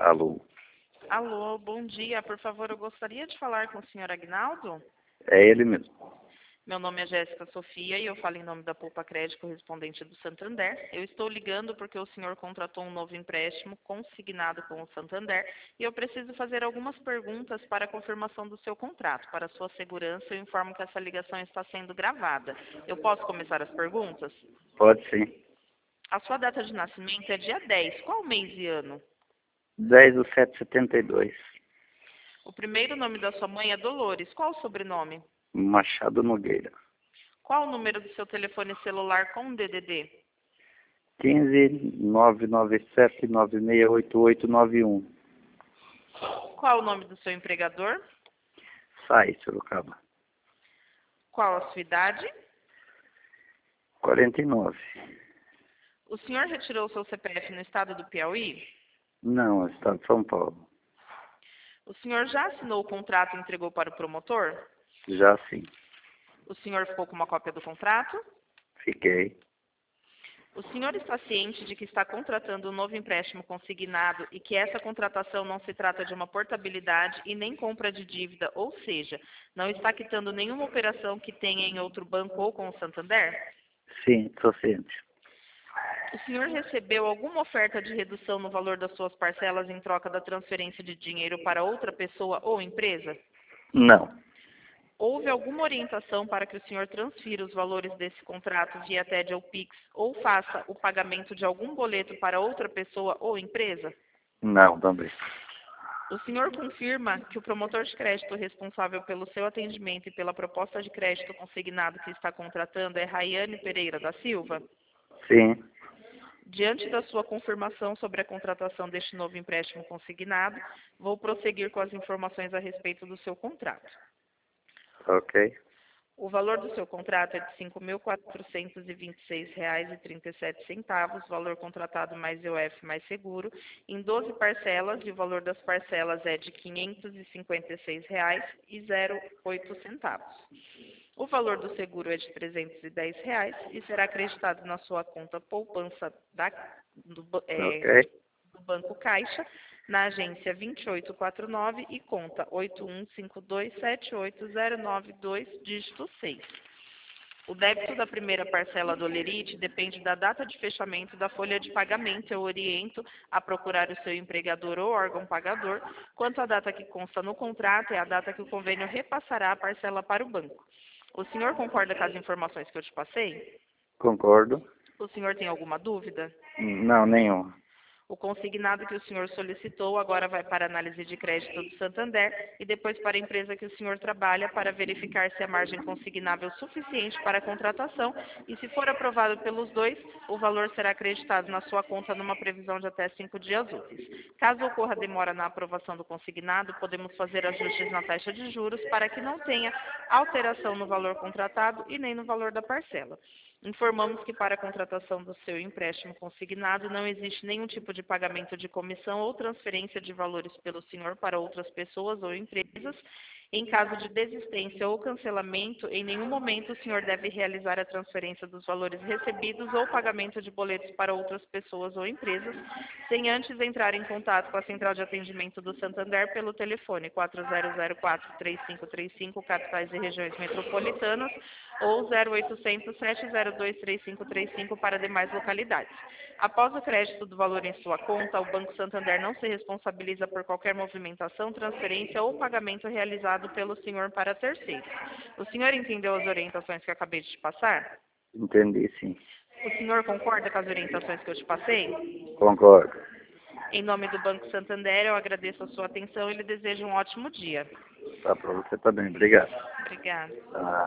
Alô? Alô, bom dia. Por favor, eu gostaria de falar com o senhor Agnaldo. É ele mesmo. Meu nome é Jéssica Sofia e eu falo em nome da Poupa Crédito correspondente do Santander. Eu estou ligando porque o senhor contratou um novo empréstimo consignado com o Santander e eu preciso fazer algumas perguntas para a confirmação do seu contrato. Para sua segurança, eu informo que essa ligação está sendo gravada. Eu posso começar as perguntas? Pode sim. A sua data de nascimento é dia 10. Qual mês e ano? 10/7/72. O primeiro nome da sua mãe é Dolores. Qual o sobrenome? Machado Nogueira. Qual o número do seu telefone celular com DDD? 15 997968891. Qual o nome do seu empregador? Sai, Sorocaba. Qual a sua idade? 49. O senhor retirou seu CPF no estado do Piauí? Não, estado de São Paulo. O senhor já assinou o contrato e entregou para o promotor? Já sim. O senhor ficou com uma cópia do contrato? Fiquei. O senhor está ciente de que está contratando um novo empréstimo consignado e que essa contratação não se trata de uma portabilidade e nem compra de dívida, ou seja, não está quitando nenhuma operação que tenha em outro banco ou com o Santander? Sim, sou ciente. O senhor recebeu alguma oferta de redução no valor das suas parcelas em troca da transferência de dinheiro para outra pessoa ou empresa? Não. Houve alguma orientação para que o senhor transfira os valores desse contrato via TED ou Pix ou faça o pagamento de algum boleto para outra pessoa ou empresa? Não, também. O senhor confirma que o promotor de crédito responsável pelo seu atendimento e pela proposta de crédito consignado que está contratando é Raiane Pereira da Silva? Sim. Diante da sua confirmação sobre a contratação deste novo empréstimo consignado, vou prosseguir com as informações a respeito do seu contrato. Ok. O valor do seu contrato é de R$ 5.426,37, valor contratado mais IOF mais seguro, em 12 parcelas, e o valor das parcelas é de R$ 556,08. O valor do seguro é de R$ 310 e será acreditado na sua conta poupança Ok. do Banco Caixa, na agência 2849 e conta 8152780992, dígito 6. O débito da primeira parcela do Olerite depende da data de fechamento da folha de pagamento. Eu oriento a procurar o seu empregador ou órgão pagador. Quanto à data que consta no contrato, é a data que o convênio repassará a parcela para o banco. O senhor concorda com as informações que eu te passei? Concordo. O senhor tem alguma dúvida? Não, nenhum. O consignado que o senhor solicitou agora vai para análise de crédito do Santander e depois para a empresa que o senhor trabalha para verificar se a margem consignável é suficiente para a contratação e, se for aprovado pelos dois, o valor será acreditado na sua conta numa previsão de até 5 dias úteis. Caso ocorra demora na aprovação do consignado, podemos fazer ajustes na taxa de juros para que não tenha alteração no valor contratado e nem no valor da parcela. Informamos que para a contratação do seu empréstimo consignado não existe nenhum tipo de pagamento de comissão ou transferência de valores pelo senhor para outras pessoas ou empresas. Em caso de desistência ou cancelamento, em nenhum momento o senhor deve realizar a transferência dos valores recebidos ou pagamento de boletos para outras pessoas ou empresas, sem antes entrar em contato com a Central de Atendimento do Santander pelo telefone 4004-3535, capitais e regiões metropolitanas, ou 0800-702-3535 para demais localidades. Após o crédito do valor em sua conta, o Banco Santander não se responsabiliza por qualquer movimentação, transferência ou pagamento realizado pelo senhor para terceiros. O senhor entendeu as orientações que eu acabei de te passar? Entendi, sim. O senhor concorda com as orientações que eu te passei? Concordo. Em nome do Banco Santander, eu agradeço a sua atenção e lhe desejo um ótimo dia. Tá para você também. Obrigado. Obrigada. Tá.